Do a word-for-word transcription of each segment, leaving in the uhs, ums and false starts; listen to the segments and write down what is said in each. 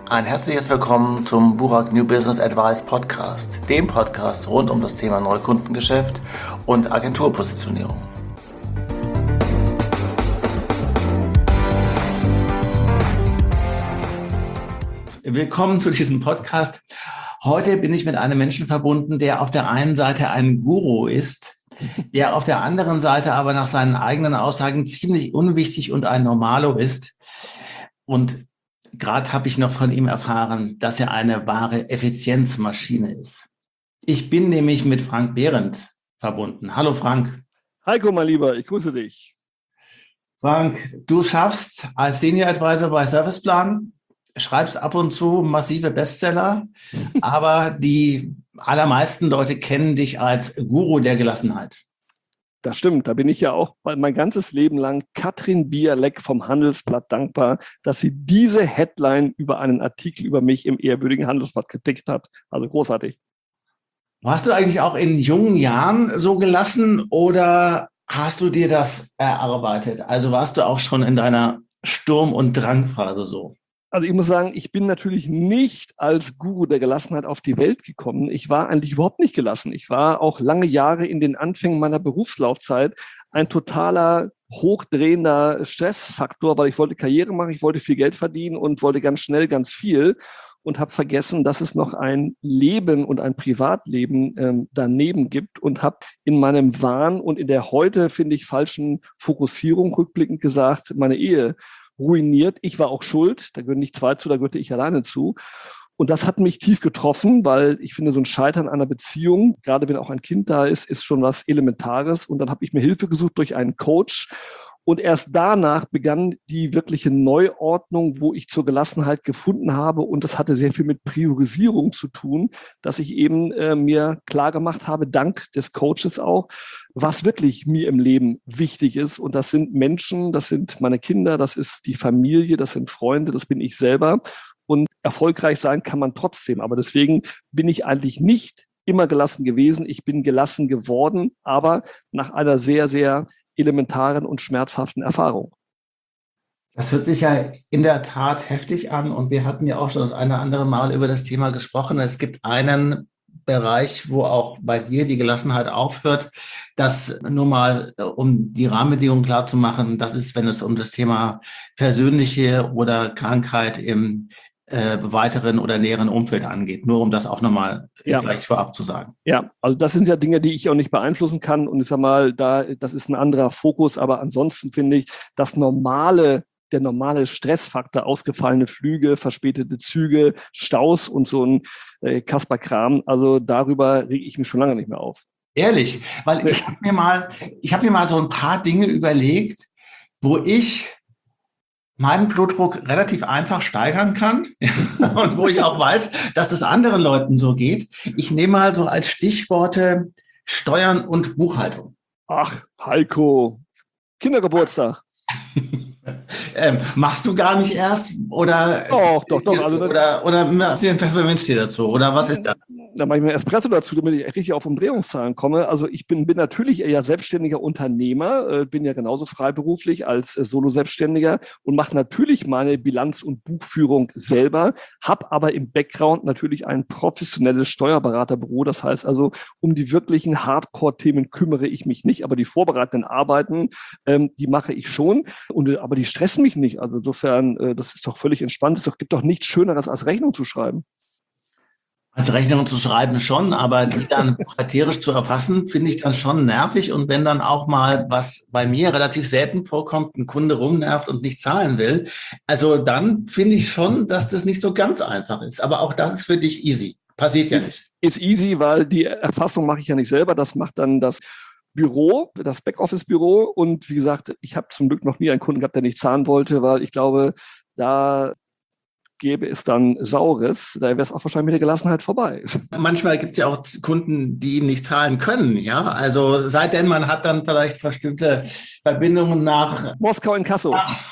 Ein herzliches Willkommen zum Burak New Business Advice Podcast, dem Podcast rund um das Thema Neukundengeschäft und Agenturpositionierung. Willkommen zu diesem Podcast. Heute bin ich mit einem Menschen verbunden, der auf der einen Seite ein Guru ist, der auf der anderen Seite aber nach seinen eigenen Aussagen ziemlich unwichtig und ein Normalo ist. Und gerade habe ich noch von ihm erfahren, dass er eine wahre Effizienzmaschine ist. Ich bin nämlich mit Frank Behrendt verbunden. Hallo Frank. Heiko, mein Lieber, ich grüße dich. Frank, du schaffst als Senior Advisor bei Serviceplan, schreibst ab und zu massive Bestseller, aber die allermeisten Leute kennen dich als Guru der Gelassenheit. Das stimmt, da bin ich ja auch mein ganzes Leben lang Katrin Bialek vom Handelsblatt dankbar, dass sie diese Headline über einen Artikel über mich im ehrwürdigen Handelsblatt getickt hat. Also großartig. Warst du eigentlich auch in jungen Jahren so gelassen oder hast du dir das erarbeitet? Also warst du auch schon in deiner Sturm- und Drangphase so? Also ich muss sagen, ich bin natürlich nicht als Guru der Gelassenheit auf die Welt gekommen. Ich war eigentlich überhaupt nicht gelassen. Ich war auch lange Jahre in den Anfängen meiner Berufslaufzeit ein totaler hochdrehender Stressfaktor, weil ich wollte Karriere machen, ich wollte viel Geld verdienen und wollte ganz schnell ganz viel und habe vergessen, dass es noch ein Leben und ein Privatleben ähm, daneben gibt und habe in meinem Wahn und in der heute, finde ich, falschen Fokussierung rückblickend gesagt, meine Ehe ruiniert. Ich war auch schuld, da gehören nicht zwei zu, da gehörte ich alleine zu. Und das hat mich tief getroffen, weil ich finde, so ein Scheitern einer Beziehung, gerade wenn auch ein Kind da ist, ist schon was Elementares. Und dann habe ich mir Hilfe gesucht durch einen Coach. Und erst danach begann die wirkliche Neuordnung, wo ich zur Gelassenheit gefunden habe. Und das hatte sehr viel mit Priorisierung zu tun, dass ich eben äh, mir klar gemacht habe, dank des Coaches auch, was wirklich mir im Leben wichtig ist. Und das sind Menschen, das sind meine Kinder, das ist die Familie, das sind Freunde, das bin ich selber. Und erfolgreich sein kann man trotzdem. Aber deswegen bin ich eigentlich nicht immer gelassen gewesen. Ich bin gelassen geworden, aber nach einer sehr, sehr elementaren und schmerzhaften Erfahrung. Das hört sich ja in der Tat heftig an und wir hatten ja auch schon das eine oder andere Mal über das Thema gesprochen. Es gibt einen Bereich, wo auch bei dir die Gelassenheit aufhört. Das nur mal, um die Rahmenbedingungen klar zu machen, das ist, wenn es um das Thema persönliche oder Krankheit im äh, weiteren oder näheren Umfeld angeht. Nur um das auch nochmal ja. vielleicht vorab zu sagen. Ja, also das sind ja Dinge, die ich auch nicht beeinflussen kann. Und ich sag mal, da, das ist ein anderer Fokus. Aber ansonsten finde ich, das normale der normale Stressfaktor, ausgefallene Flüge, verspätete Züge, Staus und so ein äh, Kasper-Kram, also darüber rege ich mich schon lange nicht mehr auf. Ehrlich, weil ich habe mir mal, ich habe mir mal so ein paar Dinge überlegt, wo ich meinen Blutdruck relativ einfach steigern kann und wo ich auch weiß, dass das anderen Leuten so geht. Ich nehme mal so als Stichworte Steuern und Buchhaltung. Ach, Heiko, Kindergeburtstag. ähm, machst du gar nicht erst? Oder, doch, doch, doch. Also oder, oder machst du einen Pfefferminztee dazu? Oder was ist das? Da mache ich mir Espresso dazu, damit ich richtig auf Umdrehungszahlen komme. Also ich bin, bin natürlich eher selbstständiger Unternehmer, äh, bin ja genauso freiberuflich als äh, Solo-Selbstständiger und mache natürlich meine Bilanz- und Buchführung selber, habe aber im Background natürlich ein professionelles Steuerberaterbüro. Das heißt also, um die wirklichen Hardcore-Themen kümmere ich mich nicht, aber die vorbereitenden Arbeiten, ähm, die mache ich schon. Und, aber die stressen mich nicht. Also insofern, äh, das ist doch völlig entspannt. Es gibt doch nichts Schöneres, als Rechnung zu schreiben. Also Rechnungen zu schreiben schon, aber die dann buchhalterisch zu erfassen, finde ich dann schon nervig. Und wenn dann auch mal, was bei mir relativ selten vorkommt, ein Kunde rumnervt und nicht zahlen will, also dann finde ich schon, dass das nicht so ganz einfach ist. Aber auch das ist für dich easy. Passiert ja nicht. Ist easy, weil die Erfassung mache ich ja nicht selber. Das macht dann das Büro, das Backoffice-Büro. Und wie gesagt, ich habe zum Glück noch nie einen Kunden gehabt, der nicht zahlen wollte, weil ich glaube, da gäbe es dann Saures, da wäre es auch wahrscheinlich mit der Gelassenheit vorbei. Manchmal gibt es ja auch Kunden, die nicht zahlen können, ja. Also seitdem man hat dann vielleicht bestimmte Verbindungen nach Moskau in Kassel.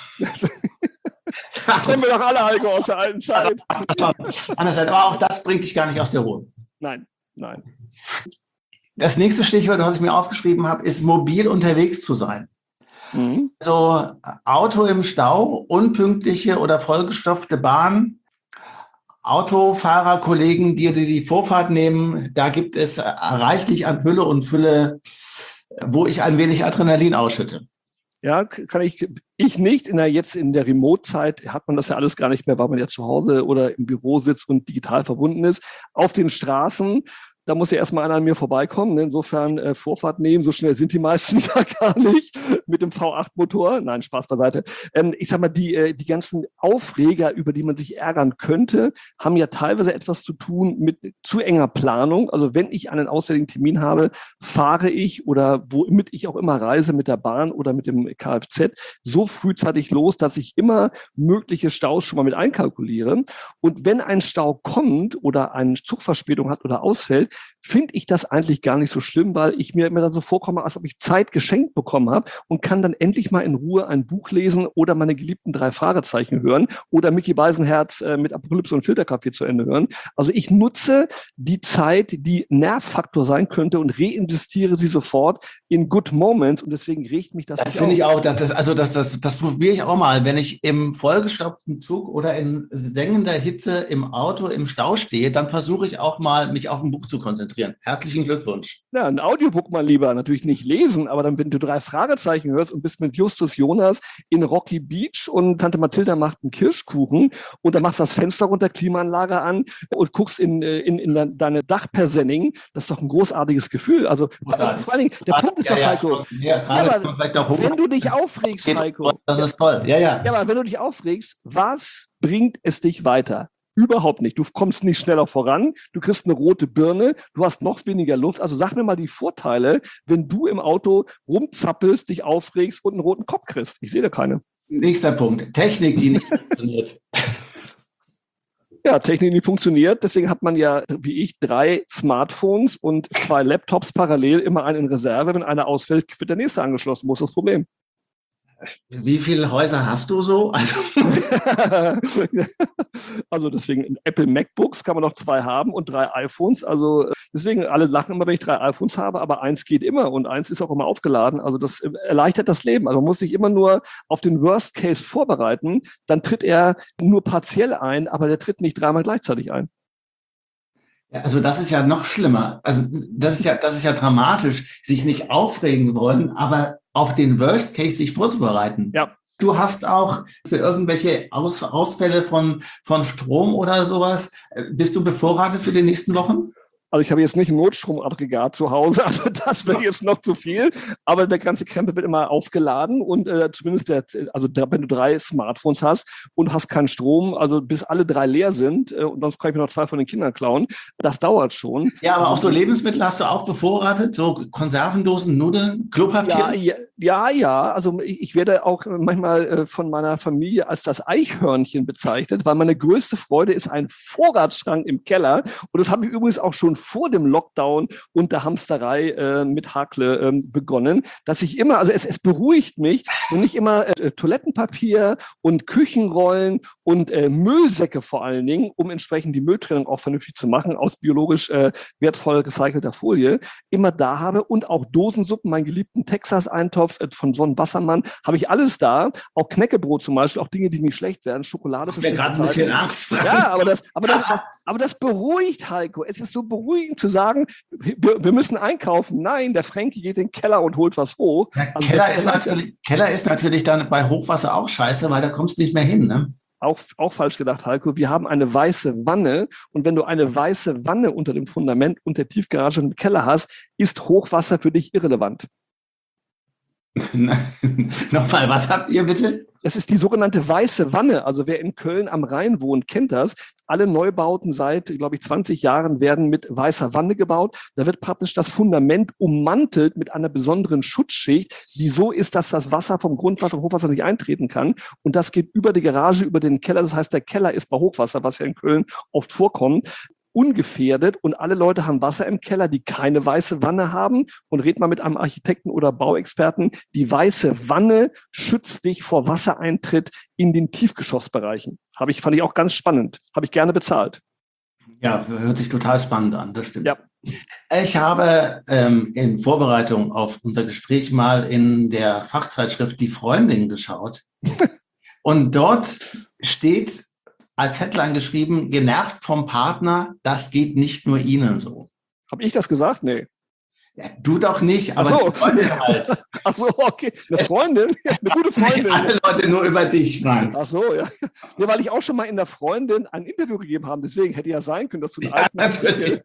Kennen wir doch alle, Heiko, aus der alten Zeit. Andererseits, aber auch das bringt dich gar nicht aus der Ruhe. Nein, nein. Das nächste Stichwort, was ich mir aufgeschrieben habe, ist mobil unterwegs zu sein. Mhm. Also Auto im Stau, unpünktliche oder vollgestopfte Bahn, Autofahrerkollegen, die die Vorfahrt nehmen, da gibt es reichlich an Hülle und Fülle, wo ich ein wenig Adrenalin ausschütte. Ja, kann ich, ich nicht. In der, jetzt in der Remote-Zeit hat man das ja alles gar nicht mehr, weil man ja zu Hause oder im Büro sitzt und digital verbunden ist. Auf den Straßen, da muss ja erstmal einer an mir vorbeikommen. Ne? Insofern äh, Vorfahrt nehmen, so schnell sind die meisten ja gar nicht mit dem V acht Motor. Nein, Spaß beiseite. Ähm, ich sag mal, die, äh, die ganzen Aufreger, über die man sich ärgern könnte, haben ja teilweise etwas zu tun mit zu enger Planung. Also wenn ich einen auswärtigen Termin habe, fahre ich oder womit ich auch immer reise, mit der Bahn oder mit dem Kfz, so frühzeitig los, dass ich immer mögliche Staus schon mal mit einkalkuliere. Und wenn ein Stau kommt oder eine Zugverspätung hat oder ausfällt, finde ich das eigentlich gar nicht so schlimm, weil ich mir immer dann so vorkomme, als ob ich Zeit geschenkt bekommen habe und kann dann endlich mal in Ruhe ein Buch lesen oder meine geliebten drei Fragezeichen hören oder Micky Beisenherz äh, mit Apokalypse und Filterkaffee zu Ende hören. Also ich nutze die Zeit, die Nervfaktor sein könnte und reinvestiere sie sofort in Good Moments und deswegen regt mich das. Das finde ich auch, dass das, also das, das, das probiere ich auch mal, wenn ich im vollgestopften Zug oder in sengender Hitze im Auto im Stau stehe, dann versuche ich auch mal, mich auf ein Buch zu konzentrieren. Herzlichen Glückwunsch. Ja, ein Audiobook mal lieber, natürlich nicht lesen, aber dann, wenn du drei Fragezeichen hörst und bist mit Justus Jonas in Rocky Beach und Tante Mathilda macht einen Kirschkuchen und dann machst du das Fenster runter, Klimaanlage an und guckst in, in, in deine Dachpersenning, das ist doch ein großartiges Gefühl. Also vor allen Dingen, der Punkt ist doch, ja, Heiko, ja, ja, aber wenn du dich aufregst, Heiko, das ist toll, ja, ja. Ja, aber wenn du dich aufregst, was bringt es dich weiter? Überhaupt nicht. Du kommst nicht schneller voran, du kriegst eine rote Birne, du hast noch weniger Luft. Also sag mir mal die Vorteile, wenn du im Auto rumzappelst, dich aufregst und einen roten Kopf kriegst. Ich sehe da keine. Nächster Punkt. Technik, die nicht funktioniert. Ja, Technik, die funktioniert. Deswegen hat man ja, wie ich, drei Smartphones und zwei Laptops parallel, immer einen in Reserve. Wenn einer ausfällt, wird der nächste angeschlossen. Wo ist das Problem? Wie viele Häuser hast du so? Also, also deswegen Apple MacBooks kann man noch zwei haben und drei iPhones. Also deswegen alle lachen immer, wenn ich drei iPhones habe, aber eins geht immer und eins ist auch immer aufgeladen. Also das erleichtert das Leben. Also man muss sich immer nur auf den Worst Case vorbereiten. Dann tritt er nur partiell ein, aber der tritt nicht dreimal gleichzeitig ein. Ja, also das ist ja noch schlimmer. Also das ist ja, das ist ja dramatisch, sich nicht aufregen wollen, aber auf den Worst Case sich vorzubereiten. Ja. Du hast auch für irgendwelche Aus, Ausfälle von, von Strom oder sowas, bist du bevorratet für die nächsten Wochen? Also ich habe jetzt nicht ein Notstromaggregat zu Hause, also das wäre jetzt noch zu viel, aber der ganze Krempel wird immer aufgeladen und äh, zumindest der, also der, wenn du drei Smartphones hast und hast keinen Strom, also bis alle drei leer sind äh, und sonst kann ich mir noch zwei von den Kindern klauen, das dauert schon. Ja, aber also, auch so Lebensmittel hast du auch bevorratet, so Konservendosen, Nudeln, Klopapier? Ja, ja, ja, ja. Also ich, ich werde auch manchmal äh, von meiner Familie als das Eichhörnchen bezeichnet, weil meine größte Freude ist ein Vorratsschrank im Keller und das habe ich übrigens auch schon vor dem Lockdown und der Hamsterei äh, mit Hakle äh, begonnen, dass ich immer, also es, es beruhigt mich, wenn ich immer äh, Toilettenpapier und Küchenrollen und äh, Müllsäcke vor allen Dingen, um entsprechend die Mülltrennung auch vernünftig zu machen, aus biologisch äh, wertvoll recycelter Folie, immer da habe und auch Dosensuppen, meinen geliebten Texas-Eintopf äh, von Son Bassermann, habe ich alles da, auch Knäckebrot zum Beispiel, auch Dinge, die nicht schlecht werden, Schokolade. Ich bin gerade ein bisschen Angst. Ja, aber das, aber, das, das, aber das beruhigt, Heiko. Es ist so beruhigend zu sagen, wir, wir müssen einkaufen. Nein, der Frankie geht in den Keller und holt was hoch. Ja, also Keller, ist natürlich, Keller ist natürlich dann bei Hochwasser auch scheiße, weil da kommst du nicht mehr hin, ne? Auch, auch falsch gedacht, Heiko. Wir haben eine weiße Wanne und wenn du eine weiße Wanne unter dem Fundament und der Tiefgarage im Keller hast, ist Hochwasser für dich irrelevant. Nochmal, was habt ihr bitte? Das ist die sogenannte weiße Wanne. Also wer in Köln am Rhein wohnt, kennt das. Alle Neubauten seit, glaube ich, zwanzig Jahren werden mit weißer Wanne gebaut. Da wird praktisch das Fundament ummantelt mit einer besonderen Schutzschicht, die so ist, dass das Wasser vom Grundwasser und Hochwasser nicht eintreten kann. Und das geht über die Garage, über den Keller. Das heißt, der Keller ist bei Hochwasser, was ja in Köln oft vorkommt, ungefährdet und alle Leute haben Wasser im Keller, die keine weiße Wanne haben und red mal mit einem Architekten oder Bauexperten, die weiße Wanne schützt dich vor Wassereintritt in den Tiefgeschossbereichen. Habe ich, fand ich auch ganz spannend. Habe ich gerne bezahlt. Ja, hört sich total spannend an, das stimmt. Ja. Ich habe ähm, in Vorbereitung auf unser Gespräch mal in der Fachzeitschrift Die Freundin geschaut und dort steht als Headline geschrieben, genervt vom Partner, das geht nicht nur Ihnen so. Habe ich das gesagt? Nee. Ja, du doch nicht, aber Ach so. die Freundin halt. Ach so, okay. Eine Freundin? Eine gute Freundin. Nicht alle Leute nur über dich, Frank. Ach so, ja. Ja, weil ich auch schon mal in der Freundin ein Interview gegeben habe. Deswegen hätte ja sein können, dass du einen Ja, alten... natürlich.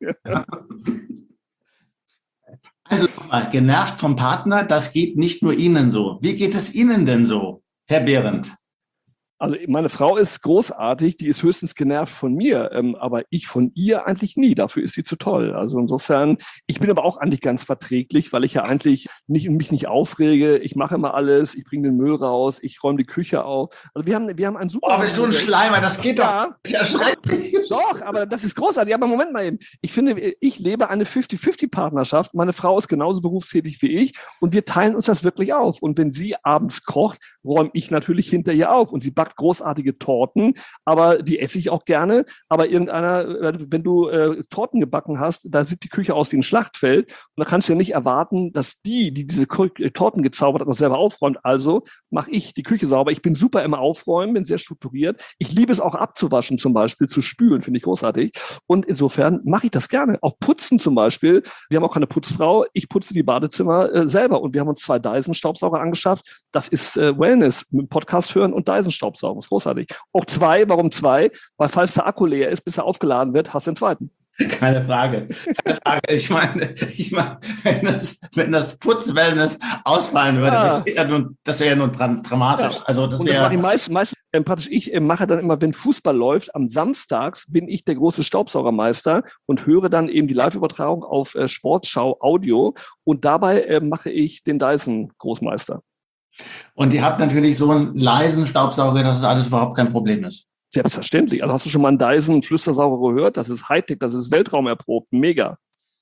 Also nochmal, genervt vom Partner, das geht nicht nur Ihnen so. Wie geht es Ihnen denn so, Herr Behrendt? Also meine Frau ist großartig, die ist höchstens genervt von mir, ähm, aber ich von ihr eigentlich nie. Dafür ist sie zu toll. Also insofern, ich bin aber auch eigentlich ganz verträglich, weil ich ja eigentlich nicht, mich nicht aufrege. Ich mache immer alles, ich bringe den Müll raus, ich räume die Küche auf. Also wir haben, wir haben ein super... Oh, bist du ein Schleimer, das geht doch. Ja. Das ist ja schrecklich. Doch, aber das ist großartig. Aber Moment mal eben. Ich finde, ich lebe eine fünfzig-fünfzig-Partnerschaft. Meine Frau ist genauso berufstätig wie ich und wir teilen uns das wirklich auf. Und wenn sie abends kocht, räume ich natürlich hinter ihr auf. Und sie backt großartige Torten, aber die esse ich auch gerne. Aber irgendeiner, wenn du äh, Torten gebacken hast, da sieht die Küche aus wie ein Schlachtfeld. Und da kannst du ja nicht erwarten, dass die, die diese Torten gezaubert hat, noch selber aufräumt. Also mache ich die Küche sauber. Ich bin super im Aufräumen, bin sehr strukturiert. Ich liebe es auch abzuwaschen zum Beispiel, zu spülen, finde ich großartig. Und insofern mache ich das gerne. Auch putzen zum Beispiel. Wir haben auch keine Putzfrau. Ich putze die Badezimmer äh, selber. Und wir haben uns zwei Dyson-Staubsauger angeschafft. Das ist äh, Wellness, mit dem Podcast hören und Dyson-Staubsaugen. Das ist großartig. Auch zwei. Warum zwei? Weil falls der Akku leer ist, bis er aufgeladen wird, hast du den zweiten. Keine Frage. Keine Frage. Ich meine, ich meine wenn, das, wenn das Putz-Wellness ausfallen würde, ja. das wäre ja nun, das wäre ja nun dramatisch. Ja. Also das und das wäre. mache ich meist, meist ähm, praktisch, ich äh, mache dann immer, wenn Fußball läuft, am Samstags bin ich der große Staubsaugermeister und höre dann eben die Live-Übertragung auf äh, Sportschau Audio und dabei äh, mache ich den Dyson-Großmeister. Und ihr habt natürlich so einen leisen Staubsauger, dass das alles überhaupt kein Problem ist. Selbstverständlich. Also hast du schon mal einen Dyson-Flüstersauger gehört? Das ist Hightech, das ist Weltraum erprobt. Mega.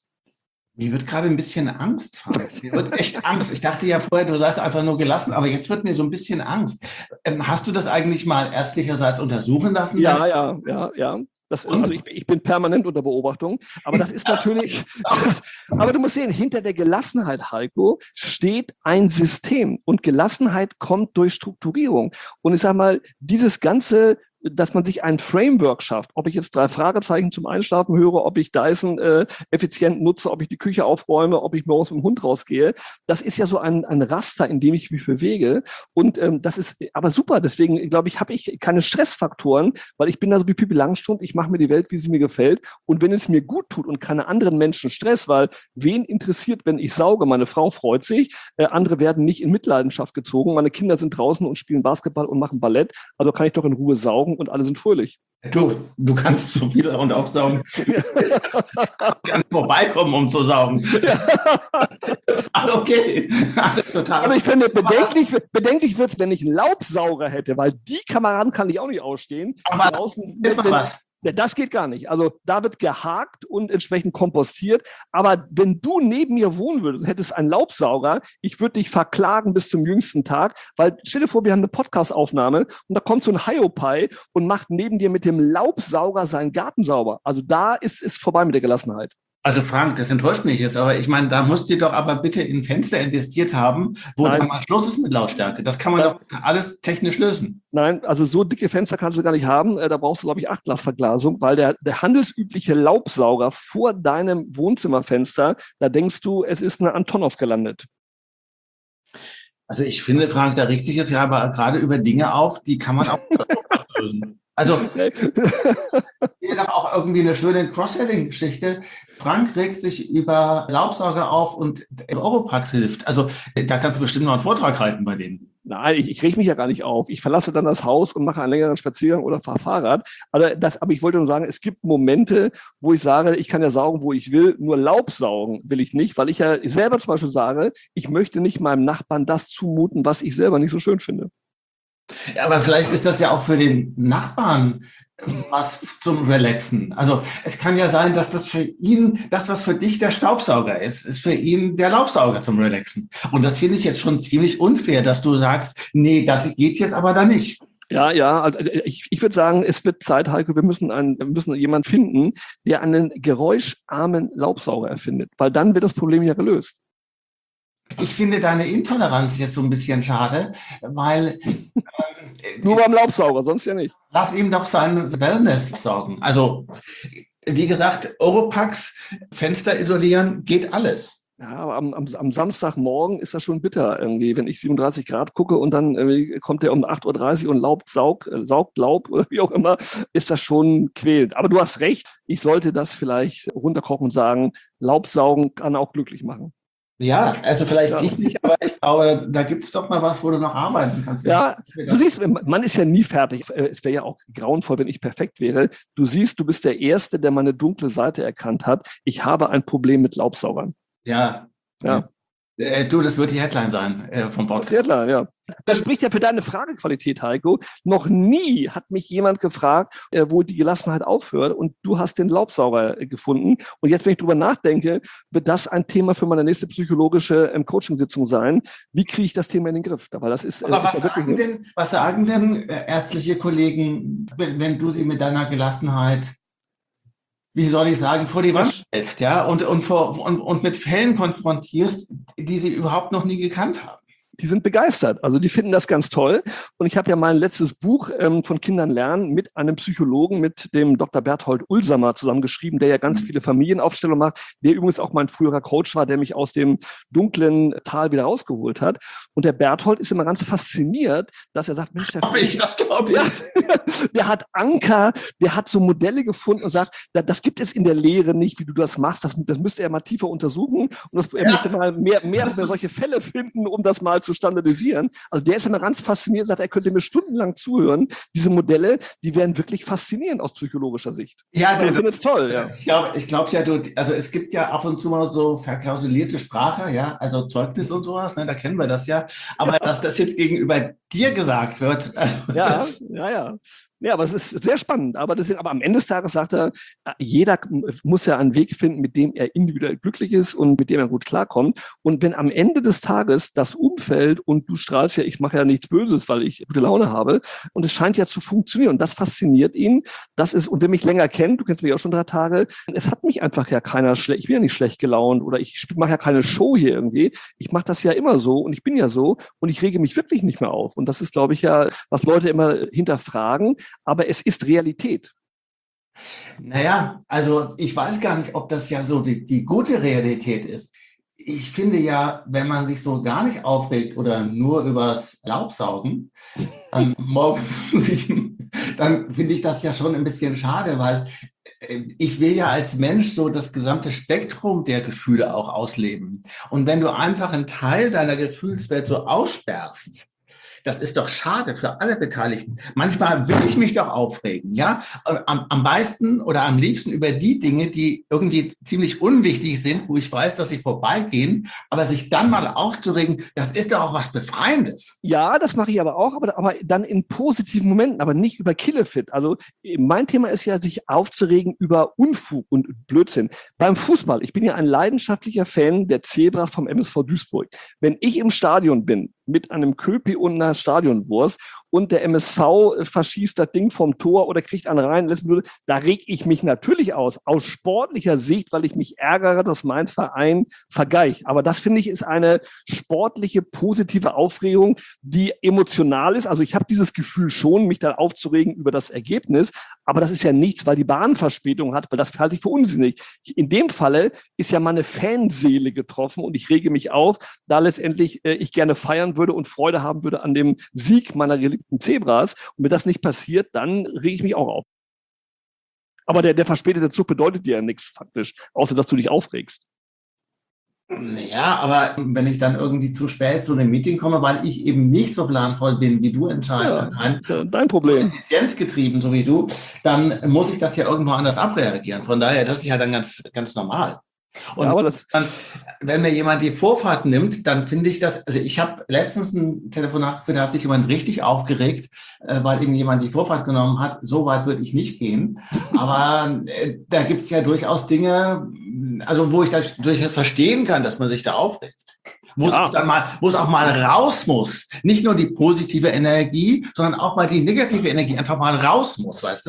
Mir wird gerade ein bisschen Angst. Mir wird echt Angst. Ich dachte ja vorher, du seist einfach nur gelassen, aber jetzt wird mir so ein bisschen Angst. Ähm, hast du das eigentlich mal ärztlicherseits untersuchen lassen? Ja, ja, ja, ja. Das, also ich, ich bin permanent unter Beobachtung, aber das ist natürlich, aber du musst sehen, hinter der Gelassenheit, Heiko, steht ein System und Gelassenheit kommt durch Strukturierung. Und ich sage mal, dieses ganze, dass man sich ein Framework schafft, ob ich jetzt drei Fragezeichen zum Einschlafen höre, ob ich Dyson äh, effizient nutze, ob ich die Küche aufräume, ob ich morgens mit dem Hund rausgehe, das ist ja so ein, ein Raster, in dem ich mich bewege und ähm, das ist aber super, deswegen glaube ich, habe ich keine Stressfaktoren, weil ich bin da so wie Pippi Langstrumpf, ich mache mir die Welt, wie sie mir gefällt und wenn es mir gut tut und keine anderen Menschen Stress, weil wen interessiert, wenn ich sauge, meine Frau freut sich, äh, andere werden nicht in Mitleidenschaft gezogen, meine Kinder sind draußen und spielen Basketball und machen Ballett, also kann ich doch in Ruhe saugen und alle sind fröhlich. Du, du kannst so viel und aufsaugen. Du kannst vorbeikommen, um zu saugen. Total okay. Total Aber ich finde, bedenklich, bedenklich wird es, wenn ich einen Laubsauger hätte, weil die Kameraden kann ich auch nicht ausstehen. Aber draußen, ist mal was. Das geht gar nicht. Also da wird gehakt und entsprechend kompostiert. Aber wenn du neben mir wohnen würdest, hättest einen Laubsauger, ich würde dich verklagen bis zum jüngsten Tag, weil stell dir vor, wir haben eine Podcast-Aufnahme und da kommt so ein Hiopai und macht neben dir mit dem Laubsauger seinen Garten sauber. Also da ist es vorbei mit der Gelassenheit. Also Frank, das enttäuscht mich jetzt, aber ich meine, da musst ihr doch aber bitte in Fenster investiert haben, wo Nein. dann mal Schluss ist mit Lautstärke. Das kann man Nein. doch alles technisch lösen. Nein, also so dicke Fenster kannst du gar nicht haben. Da brauchst du, glaube ich, Achtglasverglasung, weil der, der handelsübliche Laubsauger vor deinem Wohnzimmerfenster, da denkst du, es ist eine Antonov gelandet. Also ich finde, Frank, da riecht sich jetzt ja aber gerade über Dinge auf, die kann man auch lösen. Also, hier noch auch irgendwie eine schöne Cross-Selling-Geschichte. Frank regt sich über Laubsauger auf und Oropax hilft. Also, da kannst du bestimmt noch einen Vortrag halten bei denen. Nein, ich, ich reg mich ja gar nicht auf. Ich verlasse dann das Haus und mache einen längeren Spaziergang oder fahre Fahrrad. Also das, aber ich wollte nur sagen, es gibt Momente, wo ich sage, ich kann ja saugen, wo ich will, nur Laub saugen will ich nicht, weil ich ja selber zum Beispiel sage, ich möchte nicht meinem Nachbarn das zumuten, was ich selber nicht so schön finde. Ja, aber vielleicht ist das ja auch für den Nachbarn was zum Relaxen. Also es kann ja sein, dass das für ihn, das, was für dich der Staubsauger ist, ist für ihn der Laubsauger zum Relaxen. Und das finde ich jetzt schon ziemlich unfair, dass du sagst, nee, das geht jetzt aber da nicht. Ja, ja, ich, ich würde sagen, es wird Zeit, Heiko, wir müssen, einen, wir müssen jemanden finden, der einen geräuscharmen Laubsauger erfindet, weil dann wird das Problem ja gelöst. Ich finde deine Intoleranz jetzt so ein bisschen schade, weil... Nur beim Laubsauger, sonst ja nicht. Lass ihm doch sein Wellness sorgen. Also, wie gesagt, Oropax, Fenster isolieren, geht alles. Ja, aber am, am, am Samstagmorgen ist das schon bitter irgendwie, wenn ich siebenunddreißig Grad gucke und dann äh, kommt der um acht Uhr dreißig und Laub saugt, äh, saugt Laub oder wie auch immer, ist das schon quälend. Aber du hast recht, ich sollte das vielleicht runterkochen und sagen, Laubsaugen kann auch glücklich machen. Ja, also vielleicht Ja. dich nicht, aber ich glaube, da gibt es doch mal was, wo du noch arbeiten kannst. Ja, du siehst, man ist ja nie fertig. Es wäre ja auch grauenvoll, wenn ich perfekt wäre. Du siehst, du bist der Erste, der meine dunkle Seite erkannt hat. Ich habe ein Problem mit Laubsaugern. Ja, Ja. Äh, du, das wird die Headline sein äh, vom Podcast. Headline, ja. Das spricht ja für deine Fragequalität, Heiko. Noch nie hat mich jemand gefragt, äh, wo die Gelassenheit aufhört, und du hast den Laubsauger äh, gefunden. Und jetzt, wenn ich drüber nachdenke, wird das ein Thema für meine nächste psychologische ähm, Coaching-Sitzung sein. Wie kriege ich das Thema in den Griff? Weil das ist, äh, Aber ist was, ja sagen denn, was sagen denn äh, ärztliche Kollegen, wenn, wenn du sie mit deiner Gelassenheit, wie soll ich sagen, vor die Wand stellst, ja, und, und, vor, und, und mit Fällen konfrontierst, die sie überhaupt noch nie gekannt haben? Die sind begeistert. Also die finden das ganz toll. Und ich habe ja mein letztes Buch ähm, von Kindern lernen mit einem Psychologen, mit dem Doktor Berthold Ulsamer zusammengeschrieben, der ja ganz viele Familienaufstellungen macht, der übrigens auch mein früherer Coach war, der mich aus dem dunklen Tal wieder rausgeholt hat. Und der Berthold ist immer ganz fasziniert, dass er sagt, Mensch, der, ich, das glaube ich. Ja, der hat Anker, der hat so Modelle gefunden und sagt, das gibt es in der Lehre nicht, wie du das machst. Das, das müsste er mal tiefer untersuchen. Und das, er ja. müsste mal mehr, mehr, mehr solche Fälle finden, um das mal zu zu standardisieren. Also der ist immer ganz fasziniert, sagt, er könnte mir stundenlang zuhören. Diese Modelle, die wären wirklich faszinierend aus psychologischer Sicht. Ja, du, ich finde es toll, ja. Ich glaube ich glaub ja, du, also es gibt ja ab und zu mal so verklausulierte Sprache, ja, also Zeugnis und sowas, ne, da kennen wir das ja. Aber ja. dass das jetzt gegenüber dir gesagt wird, also ja, das, ja, ja. Ja, aber es ist sehr spannend. Aber, das, aber am Ende des Tages sagt er, jeder muss ja einen Weg finden, mit dem er individuell glücklich ist und mit dem er gut klarkommt. Und wenn am Ende des Tages das Umfeld, und du strahlst ja, ich mache ja nichts Böses, weil ich gute Laune habe, und es scheint ja zu funktionieren. Und das fasziniert ihn. Das ist, und wer mich länger kennt, du kennst mich auch schon drei Tage, es hat mich einfach ja keiner schlecht, ich bin ja nicht schlecht gelaunt oder ich mache ja keine Show hier irgendwie. Ich mache das ja immer so und ich bin ja so und ich rege mich wirklich nicht mehr auf. Und das ist, glaube ich, ja, was Leute immer hinterfragen. Aber es ist Realität. Naja, also ich weiß gar nicht, ob das ja so die, die gute Realität ist. Ich finde ja, wenn man sich so gar nicht aufregt oder nur übers Laubsaugen, dann morgens um sieben, dann finde ich das ja schon ein bisschen schade, weil ich will ja als Mensch so das gesamte Spektrum der Gefühle auch ausleben. Und wenn du einfach einen Teil deiner Gefühlswelt so aussperrst, das ist doch schade für alle Beteiligten. Manchmal will ich mich doch aufregen, ja. Am, am meisten oder am liebsten über die Dinge, die irgendwie ziemlich unwichtig sind, wo ich weiß, dass sie vorbeigehen. Aber sich dann mal aufzuregen, das ist doch auch was Befreiendes. Ja, das mache ich aber auch, aber, aber dann in positiven Momenten, aber nicht über Killefit. Also mein Thema ist ja, sich aufzuregen über Unfug und Blödsinn. Beim Fußball, ich bin ja ein leidenschaftlicher Fan der Zebras vom M S V Duisburg. Wenn ich im Stadion bin, mit einem Köpi und einer Stadionwurst und der M S V verschießt das Ding vom Tor oder kriegt einen rein, lässt mich, da reg ich mich natürlich aus, aus sportlicher Sicht, weil ich mich ärgere, dass mein Verein vergleicht. Aber das, finde ich, ist eine sportliche, positive Aufregung, die emotional ist. Also ich habe dieses Gefühl schon, mich dann aufzuregen über das Ergebnis, aber das ist ja nichts, weil die Bahn Verspätung hat, weil das halte ich für unsinnig. In dem Falle ist ja meine Fanseele getroffen und ich rege mich auf, da letztendlich äh, ich gerne feiern würde und Freude haben würde an dem Sieg meiner geliebten Zebras. Und wenn das nicht passiert, dann rege ich mich auch auf. Aber der, der verspätete Zug bedeutet dir ja nichts faktisch, außer dass du dich aufregst. Ja, aber wenn ich dann irgendwie zu spät zu einem Meeting komme, weil ich eben nicht so planvoll bin, wie du entscheidest, ja, dein Problem, so effizienzgetrieben, so wie du, dann muss ich das ja irgendwo anders abreagieren. Von daher, das ist ja dann ganz, ganz normal. Und ja, aber das dann, wenn mir jemand die Vorfahrt nimmt, dann finde ich das, also ich habe letztens ein Telefonat geführt, da hat sich jemand richtig aufgeregt, äh, weil ihm jemand die Vorfahrt genommen hat. So weit würde ich nicht gehen. Aber äh, da gibt es ja durchaus Dinge, also wo ich das durchaus verstehen kann, dass man sich da aufregt. Wo es ja. dann mal, wo es auch mal raus muss. Nicht nur die positive Energie, sondern auch mal die negative Energie einfach mal raus muss, weißt du?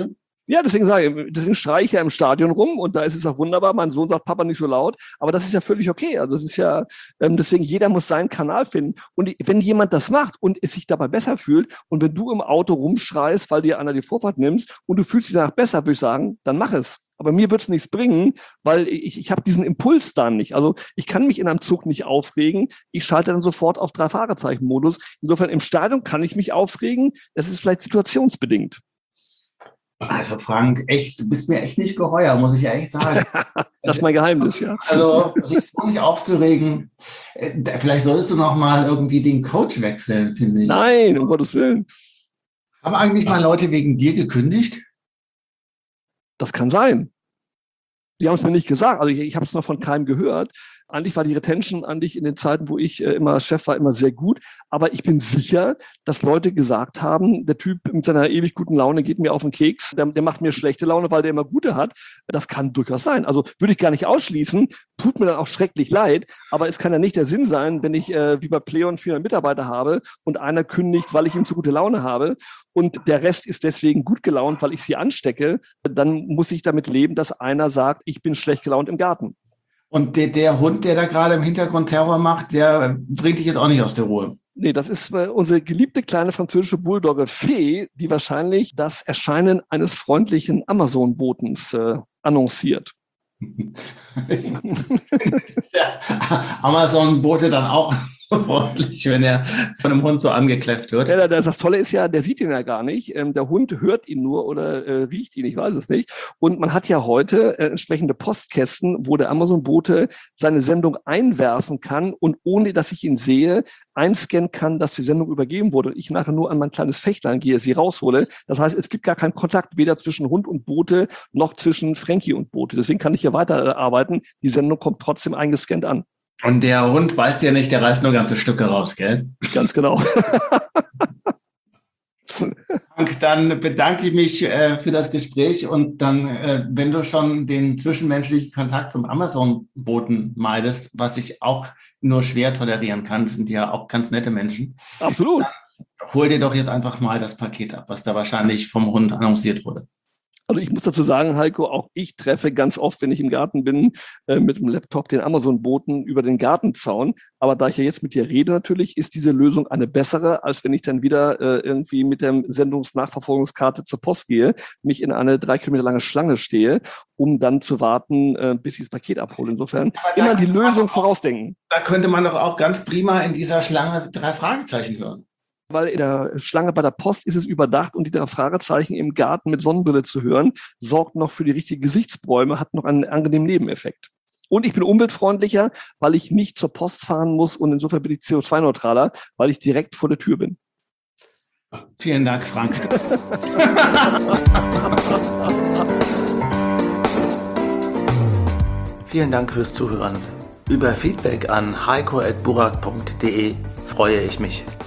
Ja, deswegen sage ich, deswegen schreie ich ja im Stadion rum und da ist es auch wunderbar. Mein Sohn sagt, Papa, nicht so laut, aber das ist ja völlig okay. Also das ist ja, ähm, deswegen jeder muss seinen Kanal finden. Und wenn jemand das macht und es sich dabei besser fühlt und wenn du im Auto rumschreist, weil dir einer die Vorfahrt nimmst und du fühlst dich danach besser, würde ich sagen, dann mach es. Aber mir wird es nichts bringen, weil ich, ich habe diesen Impuls dann nicht. Also ich kann mich in einem Zug nicht aufregen. Ich schalte dann sofort auf Drei-Fragezeichen-Modus. Insofern im Stadion kann ich mich aufregen. Das ist vielleicht situationsbedingt. Also Frank, echt, du bist mir echt nicht geheuer, muss ich ja echt sagen. Das ist mein Geheimnis, ja. Also sich so nicht aufzuregen. Vielleicht solltest du noch mal irgendwie den Coach wechseln, finde ich. Nein, um Gottes Willen. Haben eigentlich mal Leute wegen dir gekündigt? Das kann sein. Die haben es mir nicht gesagt. Also ich, ich habe es noch von keinem gehört. Eigentlich war die Retention eigentlich in den Zeiten, wo ich äh, immer Chef war, immer sehr gut. Aber ich bin sicher, dass Leute gesagt haben, der Typ mit seiner ewig guten Laune geht mir auf den Keks. Der, der macht mir schlechte Laune, weil der immer gute hat. Das kann durchaus sein. Also würde ich gar nicht ausschließen. Tut mir dann auch schrecklich leid. Aber es kann ja nicht der Sinn sein, wenn ich äh, wie bei Pleon vierhundert Mitarbeiter habe und einer kündigt, weil ich ihm zu gute Laune habe und der Rest ist deswegen gut gelaunt, weil ich sie anstecke. Dann muss ich damit leben, dass einer sagt, ich bin schlecht gelaunt im Garten. Und der, der Hund, der da gerade im Hintergrund Terror macht, der bringt dich jetzt auch nicht aus der Ruhe. Nee, das ist äh, unsere geliebte kleine französische Bulldogge Fee, die wahrscheinlich das Erscheinen eines freundlichen Amazon-Botens äh, annonciert. Der Amazon-Bote dann auch freundlich, wenn er von einem Hund so angekläfft wird. Ja, das Tolle ist ja, der sieht ihn ja gar nicht. Ähm, der Hund hört ihn nur oder äh, riecht ihn, ich weiß es nicht. Und man hat ja heute äh, entsprechende Postkästen, wo der Amazon-Bote seine Sendung einwerfen kann und ohne, dass ich ihn sehe, einscannen kann, dass die Sendung übergeben wurde und ich nachher nur an mein kleines Fächtlein gehe, sie raushole. Das heißt, es gibt gar keinen Kontakt, weder zwischen Hund und Bote noch zwischen Frankie und Bote. Deswegen kann ich hier weiterarbeiten. Die Sendung kommt trotzdem eingescannt an. Und der Hund weiß ja nicht, der reißt nur ganze Stücke raus, gell? Ganz genau. Dann bedanke ich mich äh, für das Gespräch und dann, äh, wenn du schon den zwischenmenschlichen Kontakt zum Amazon-Boten meidest, was ich auch nur schwer tolerieren kann, sind ja auch ganz nette Menschen. Absolut. Dann hol dir doch jetzt einfach mal das Paket ab, was da wahrscheinlich vom Hund annonciert wurde. Also ich muss dazu sagen, Heiko, auch ich treffe ganz oft, wenn ich im Garten bin, äh, mit dem Laptop den Amazon-Boten über den Gartenzaun. Aber da ich ja jetzt mit dir rede natürlich, ist diese Lösung eine bessere, als wenn ich dann wieder äh, irgendwie mit der Sendungsnachverfolgungskarte zur Post gehe, mich in eine drei Kilometer lange Schlange stehe, um dann zu warten, äh, bis ich das Paket abhole. Insofern immer die Lösung vorausdenken. Da könnte man doch auch ganz prima in dieser Schlange drei Fragezeichen hören. Weil in der Schlange bei der Post ist es überdacht und die drei Fragezeichen im Garten mit Sonnenbrille zu hören, sorgt noch für die richtigen Gesichtsbäume, hat noch einen angenehmen Nebeneffekt. Und ich bin umweltfreundlicher, weil ich nicht zur Post fahren muss und insofern bin ich C O zwei neutraler, weil ich direkt vor der Tür bin. Vielen Dank, Frank. Vielen Dank fürs Zuhören. Über Feedback an heiko at burak punkt de freue ich mich.